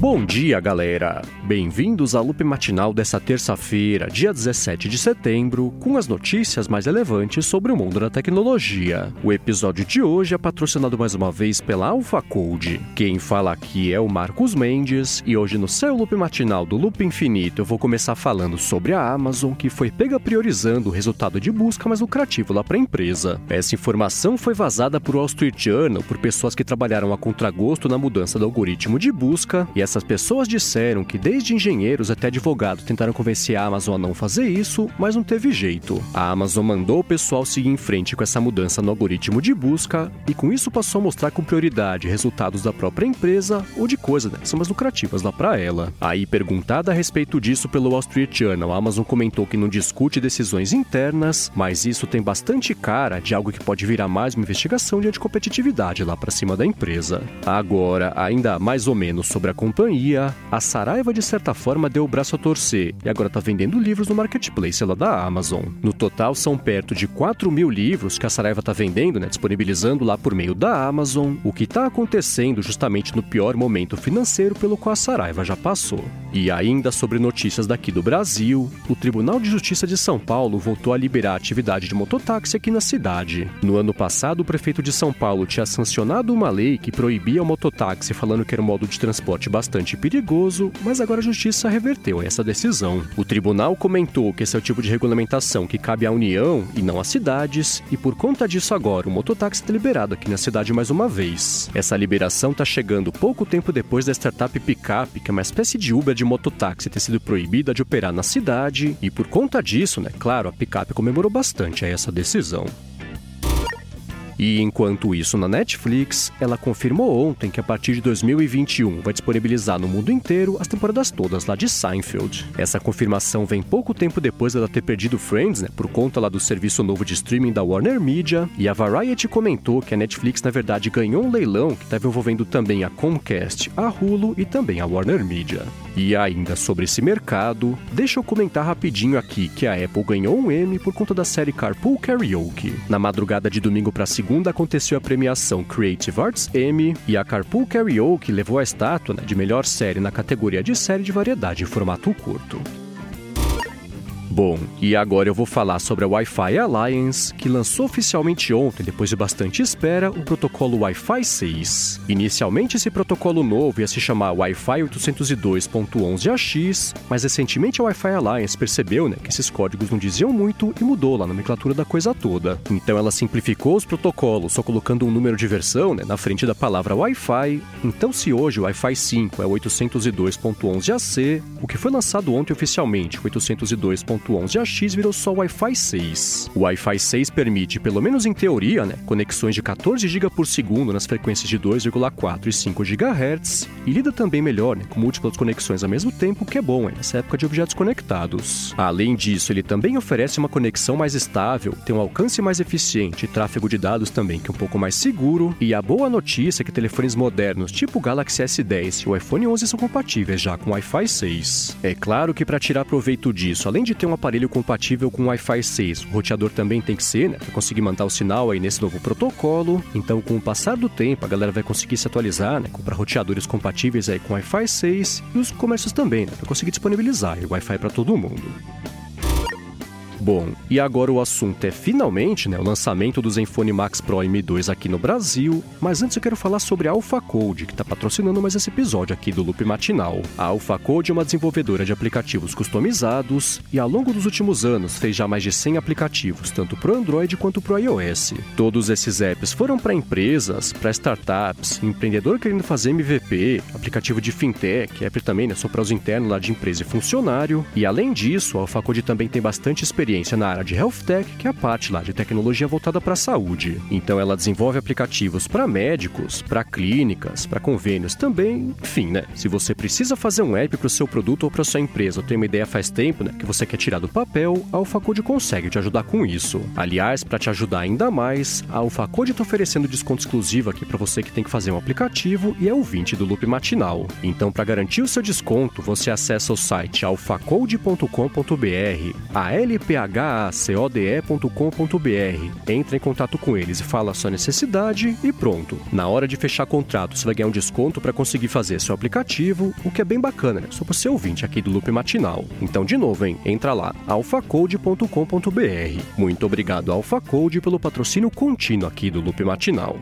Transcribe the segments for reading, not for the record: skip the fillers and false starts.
Bom dia, galera! Bem-vindos ao Loop Matinal dessa terça-feira, dia 17 de setembro, com as notícias mais relevantes sobre o mundo da tecnologia. O episódio de hoje é patrocinado mais uma vez pela AlphaCode. Quem fala aqui é o Marcos Mendes, e hoje no seu Loop Matinal do Loop Infinito eu vou começar falando sobre a Amazon, que foi pega priorizando o resultado de busca mais lucrativo lá para a empresa. Essa informação foi vazada por Wall Street Journal por pessoas que trabalharam a contragosto na mudança do algoritmo de busca, e essas pessoas disseram que desde engenheiros até advogados tentaram convencer a Amazon a não fazer isso, mas não teve jeito. A Amazon mandou o pessoal seguir em frente com essa mudança no algoritmo de busca, e com isso passou a mostrar com prioridade resultados da própria empresa ou de coisas que são mais lucrativas lá para ela. Aí, perguntada a respeito disso pelo Wall Street Journal, a Amazon comentou que não discute decisões internas, mas isso tem bastante cara de algo que pode virar mais uma investigação de anticompetitividade lá para cima da empresa. Agora, ainda mais ou menos sobre a companhia, a Saraiva de certa forma deu o braço a torcer e agora está vendendo livros no marketplace lá da Amazon. No total são perto de 4.000 livros que a Saraiva está vendendo, disponibilizando lá por meio da Amazon, o que está acontecendo justamente no pior momento financeiro pelo qual a Saraiva já passou. E ainda sobre notícias daqui do Brasil, o Tribunal de Justiça de São Paulo voltou a liberar a atividade de mototáxi aqui na cidade. No ano passado, o prefeito de São Paulo tinha sancionado uma lei que proibia o mototáxi, falando que era um modo de transporte bastante perigoso, mas agora a Justiça reverteu essa decisão. O tribunal comentou que esse é o tipo de regulamentação que cabe à União e não às cidades, e por conta disso agora o mototáxi está liberado aqui na cidade mais uma vez. Essa liberação está chegando pouco tempo depois da startup Pickup, que é uma espécie de Uber de mototáxi, ter sido proibida de operar na cidade, e por conta disso, claro, a Pickup comemorou bastante essa decisão. E enquanto isso, na Netflix, ela confirmou ontem que a partir de 2021 vai disponibilizar no mundo inteiro as temporadas todas lá de Seinfeld. Essa confirmação vem pouco tempo depois dela ter perdido Friends, por conta lá do serviço novo de streaming da Warner Media, e a Variety comentou que a Netflix na verdade ganhou um leilão que estava envolvendo também a Comcast, a Hulu e também a Warner Media. E ainda sobre esse mercado, deixa eu comentar rapidinho aqui que a Apple ganhou um Emmy por conta da série Carpool Karaoke. Na madrugada de domingo para segunda aconteceu a premiação Creative Arts Emmy, e a Carpool Karaoke levou a estátua de melhor série na categoria de série de variedade em formato curto. Bom, e agora eu vou falar sobre a Wi-Fi Alliance, que lançou oficialmente ontem, depois de bastante espera, o protocolo Wi-Fi 6. Inicialmente esse protocolo novo ia se chamar Wi-Fi 802.11ax, mas recentemente a Wi-Fi Alliance percebeu que esses códigos não diziam muito e mudou lá a nomenclatura da coisa toda. Então ela simplificou os protocolos, só colocando um número de versão na frente da palavra Wi-Fi. Então se hoje o Wi-Fi 5 é 802.11ac, o que foi lançado ontem oficialmente, o 802.11ax, virou só Wi-Fi 6. O Wi-Fi 6 permite, pelo menos em teoria, conexões de 14 GB por segundo nas frequências de 2,4 e 5 GHz, e lida também melhor com múltiplas conexões ao mesmo tempo, que é bom nessa época de objetos conectados. Além disso, ele também oferece uma conexão mais estável, tem um alcance mais eficiente e tráfego de dados também que é um pouco mais seguro, e a boa notícia é que telefones modernos tipo o Galaxy S10 e o iPhone 11 são compatíveis já com Wi-Fi 6. É claro que para tirar proveito disso, além de ter um aparelho compatível com Wi-Fi 6, o roteador também tem que ser, para conseguir mandar o sinal aí nesse novo protocolo. Então, com o passar do tempo, a galera vai conseguir se atualizar, comprar roteadores compatíveis aí com Wi-Fi 6, e os comércios também, para conseguir disponibilizar o Wi-Fi para todo mundo. Bom, e agora o assunto é finalmente o lançamento do Zenfone Max Pro M2 aqui no Brasil, mas antes eu quero falar sobre a AlphaCode, que está patrocinando mais esse episódio aqui do Loop Matinal. A AlphaCode é uma desenvolvedora de aplicativos customizados e ao longo dos últimos anos fez já mais de 100 aplicativos, tanto para o Android quanto para o iOS. Todos esses apps foram para empresas, para startups, empreendedor querendo fazer MVP, aplicativo de fintech, app também só para os internos lá de empresa e funcionário, e além disso, a AlphaCode também tem bastante experiência na área de Health Tech, que é a parte lá de tecnologia voltada para a saúde. Então ela desenvolve aplicativos para médicos, para clínicas, para convênios também, enfim, se você precisa fazer um app para o seu produto ou para sua empresa, ou tem uma ideia faz tempo, que você quer tirar do papel, a AlphaCode consegue te ajudar com isso. Aliás, para te ajudar ainda mais, a AlphaCode está oferecendo desconto exclusivo aqui para você que tem que fazer um aplicativo e é ouvinte do Loop Matinal. Então, para garantir o seu desconto, você acessa o site alphacode.com.br, a LPA Entra em contato com eles e fala a sua necessidade e pronto. Na hora de fechar contrato, você vai ganhar um desconto para conseguir fazer seu aplicativo, o que é bem bacana, né? Só para ser ouvinte aqui do Loop Matinal. Então, de novo, entra lá, alphacode.com.br. Muito obrigado, AlphaCode, pelo patrocínio contínuo aqui do Loop Matinal.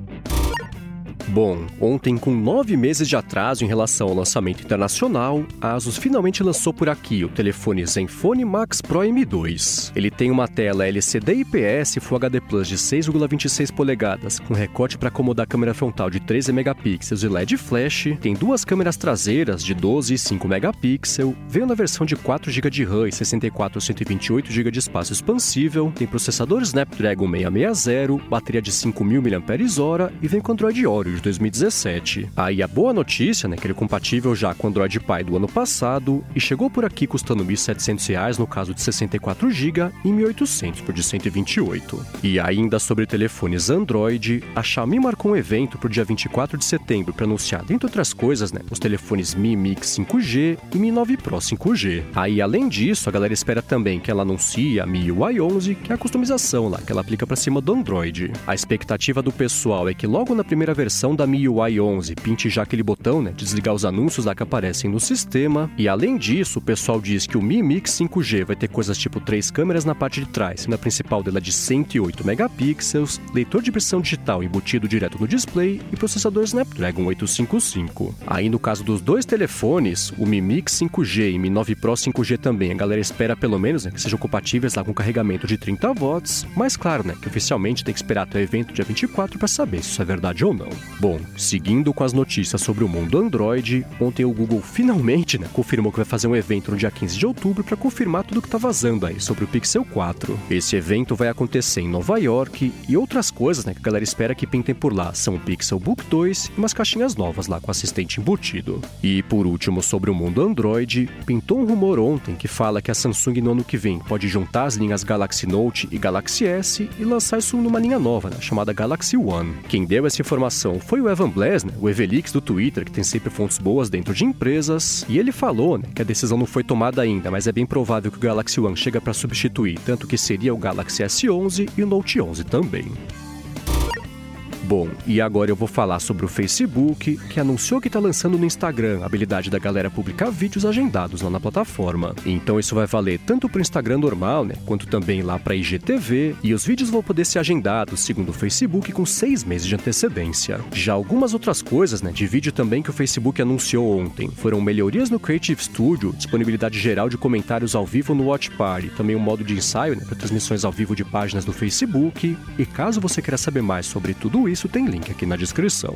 Bom, ontem, com 9 meses de atraso em relação ao lançamento internacional, a Asus finalmente lançou por aqui o telefone Zenfone Max Pro M2. Ele tem uma tela LCD IPS Full HD Plus de 6,26 polegadas, com recorte para acomodar a câmera frontal de 13 megapixels e LED flash, tem duas câmeras traseiras de 12 e 5 megapixels, veio na versão de 4 GB de RAM e 64 ou 128 GB de espaço expansível, tem processador Snapdragon 660, bateria de 5.000 mAh e vem com Android Oreo de 2017. Aí a boa notícia, né, que ele é compatível já com o Android Pie do ano passado e chegou por aqui custando R$ 1.700 no caso de 64 GB e R$ 1.800 por de 128. E ainda sobre telefones Android, a Xiaomi marcou um evento para o dia 24 de setembro para anunciar, dentre outras coisas, né, os telefones Mi Mix 5G e Mi 9 Pro 5G. Aí além disso, a galera espera também que ela anuncie a MIUI 11, que é a customização lá que ela aplica para cima do Android. A expectativa do pessoal é que logo na primeira versão da MIUI 11 pinte já aquele botão, né, de desligar os anúncios lá que aparecem no sistema. E além disso, o pessoal diz que o Mi Mix 5G vai ter coisas tipo 3 câmeras na parte de trás, sendo a principal dela de 108 megapixels, leitor de impressão digital embutido direto no display e processador Snapdragon 855. Aí no caso dos dois telefones, o Mi Mix 5G e Mi 9 Pro 5G também, a galera espera pelo menos, né, que sejam compatíveis lá com carregamento de 30 watts, mas claro, né, que oficialmente tem que esperar até o evento dia 24 para saber se isso é verdade ou não. Bom, seguindo com as notícias sobre o mundo Android, ontem o Google finalmente, né, confirmou que vai fazer um evento no dia 15 de outubro para confirmar tudo que tá vazando aí sobre o Pixel 4. Esse evento vai acontecer em Nova York e outras coisas, né, que a galera espera que pintem por lá são o Pixel Book 2 e umas caixinhas novas lá com assistente embutido. E por último, sobre o mundo Android, pintou um rumor ontem que fala que a Samsung no ano que vem pode juntar as linhas Galaxy Note e Galaxy S e lançar isso numa linha nova, né, chamada Galaxy One. Quem deu essa informação foi o Evan Blass, né, o Evelix do Twitter, que tem sempre fontes boas dentro de empresas, e ele falou, né, que a decisão não foi tomada ainda, mas é bem provável que o Galaxy One chega para substituir tanto que seria o Galaxy S11 e o Note 11 também. Bom, e agora eu vou falar sobre o Facebook, que anunciou que está lançando no Instagram a habilidade da galera publicar vídeos agendados lá na plataforma. Então isso vai valer tanto para o Instagram normal, né, quanto também lá para a IGTV, e os vídeos vão poder ser agendados, segundo o Facebook, com 6 meses de antecedência. Já algumas outras coisas, né, de vídeo também que o Facebook anunciou ontem, foram melhorias no Creative Studio, disponibilidade geral de comentários ao vivo no Watch Party, também um modo de ensaio, né, para transmissões ao vivo de páginas do Facebook, e caso você queira saber mais sobre tudo isso, tem link aqui na descrição.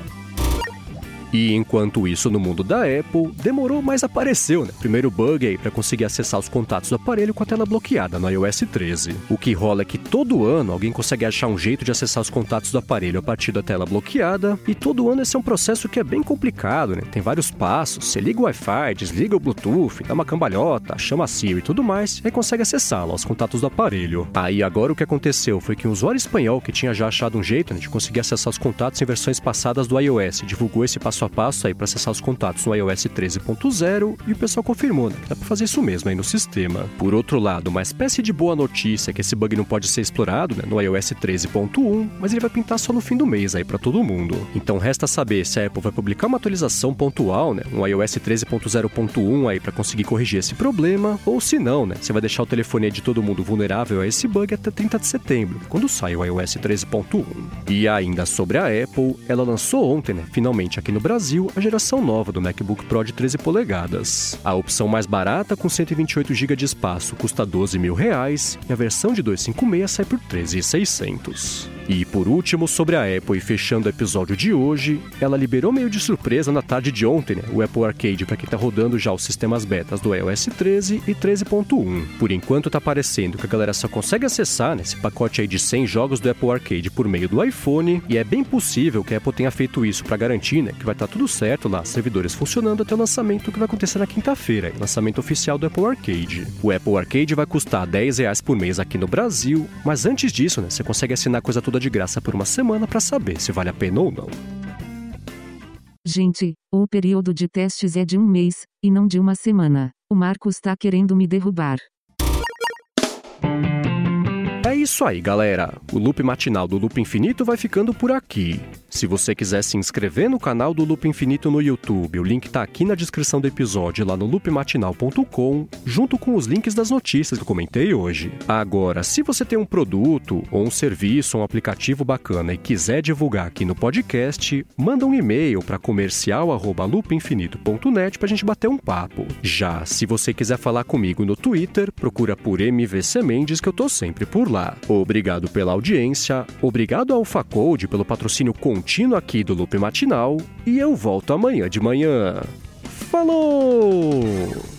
E enquanto isso, no mundo da Apple, demorou, mas apareceu, né? Primeiro bug aí para conseguir acessar os contatos do aparelho com a tela bloqueada no iOS 13. O que rola é que todo ano alguém consegue achar um jeito de acessar os contatos do aparelho a partir da tela bloqueada, e todo ano esse é um processo que é bem complicado, né? Tem vários passos, você liga o Wi-Fi, desliga o Bluetooth, dá uma cambalhota, chama a Siri e tudo mais, e consegue acessar lá os contatos do aparelho. Aí agora o que aconteceu foi que um usuário espanhol que tinha já achado um jeito, né, de conseguir acessar os contatos em versões passadas do iOS, divulgou esse passo a passo aí para acessar os contatos no iOS 13.0 e o pessoal confirmou, né, que dá para fazer isso mesmo aí no sistema. Por outro lado, uma espécie de boa notícia é que esse bug não pode ser explorado, né, no iOS 13.1, mas ele vai pintar só no fim do mês aí para todo mundo. Então resta saber se a Apple vai publicar uma atualização pontual, né, no iOS 13.0.1 aí para conseguir corrigir esse problema, ou se não, né, você vai deixar o telefone aí de todo mundo vulnerável a esse bug até 30 de setembro, quando sai o iOS 13.1. E ainda sobre a Apple, ela lançou ontem, né, finalmente aqui no Brasil, a geração nova do MacBook Pro de 13 polegadas. A opção mais barata, com 128 GB de espaço, custa R$12.000 e a versão de 256 sai por R$13.600. E por último, sobre a Apple e fechando o episódio de hoje, ela liberou meio de surpresa na tarde de ontem, né, o Apple Arcade para quem está rodando já os sistemas betas do iOS 13 e 13.1. Por enquanto tá parecendo que a galera só consegue acessar, né, esse pacote aí de 100 jogos do Apple Arcade por meio do iPhone, e é bem possível que a Apple tenha feito isso para garantir, né, que vai estar tudo certo lá, servidores funcionando até o lançamento que vai acontecer na quinta-feira, lançamento oficial do Apple Arcade. O Apple Arcade vai custar R$10 por mês aqui no Brasil, mas antes disso, né, você consegue assinar a coisa toda de graça por uma semana para saber se vale a pena ou não. Gente, o período de testes é de um mês, e não de uma semana. O Marcos tá querendo me derrubar. É isso aí, galera. O Loop Matinal do Loop Infinito vai ficando por aqui. Se você quiser se inscrever no canal do Loop Infinito no YouTube, o link tá aqui na descrição do episódio, lá no loopmatinal.com, junto com os links das notícias que eu comentei hoje. Agora, se você tem um produto, ou um serviço, ou um aplicativo bacana e quiser divulgar aqui no podcast, manda um e-mail para comercial@loopinfinito.net pra gente bater um papo. Já, se você quiser falar comigo no Twitter, procura por MVC Mendes, que eu tô sempre por lá. Obrigado pela audiência, obrigado ao AlphaCode pelo patrocínio contínuo aqui do Loop Matinal, e eu volto amanhã de manhã. Falou!